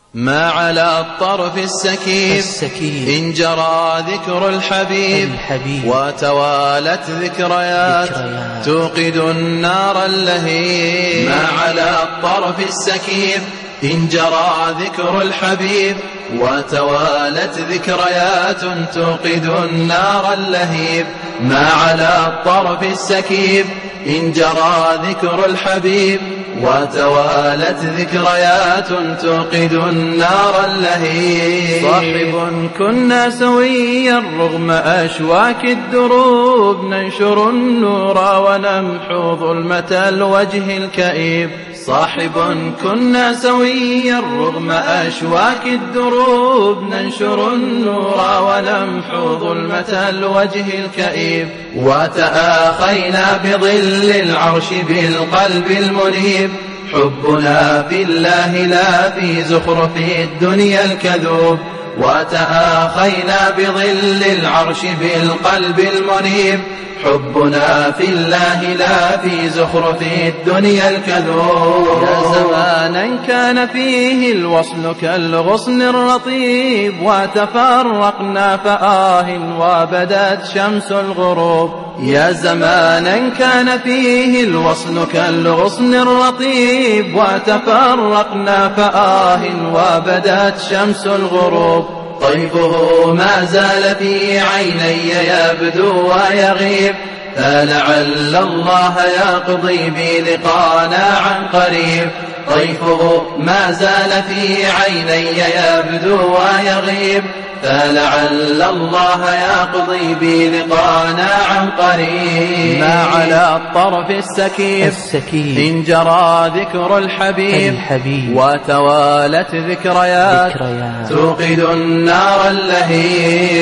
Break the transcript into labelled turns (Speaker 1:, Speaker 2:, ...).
Speaker 1: ما على الطرف السكيب إن جرى ذكر الحبيب وتوالت ذكريات توقد النار اللهيب. ما على الطرف السكيب إن جرى ذكر الحبيب وتوالت ذكريات توقد النار اللهيب. ما على الطرف السكيب إن جرى ذكر الحبيب وتوالت ذكريات توقد النار اللهيب.
Speaker 2: صاحب كنا سويا رغم أشواك الدروب ننشر النور ونمحو ظلمة الوجه الكئيب. صاحب كنا سويا رغم أشواك الدروب ننشر النور ونمحو ظلمة الوجه الكئيب.
Speaker 1: وتآخينا بظل العرش بالقلب المنيب حبنا في الله لا في زخرف الدنيا الكذوب. وتآخينا بظل العرش بالقلب المنيب حبنا في الله لا في زخرف الدنيا الكذوب.
Speaker 2: يا زمانا كان فيه الوصل كالغصن الرطيب وتفرقنا فآه وبدت شمس الغروب. يا زمانا كان فيه الوصل كالغصن الرطيب وتفرقنا فآه وبدت شمس الغروب.
Speaker 1: طيفه ما زال في عيني يبدو ويغيب فلعل الله يقضي بلقانا عن قريب. طيفه ما زال في عيني يبدو ويغيب فلعل الله يقضي بلقانا عن قريب.
Speaker 2: ما على الطرف السكيب إن جرى ذكر الحبيب وتوالت ذكريات
Speaker 1: توقد النار اللهيب.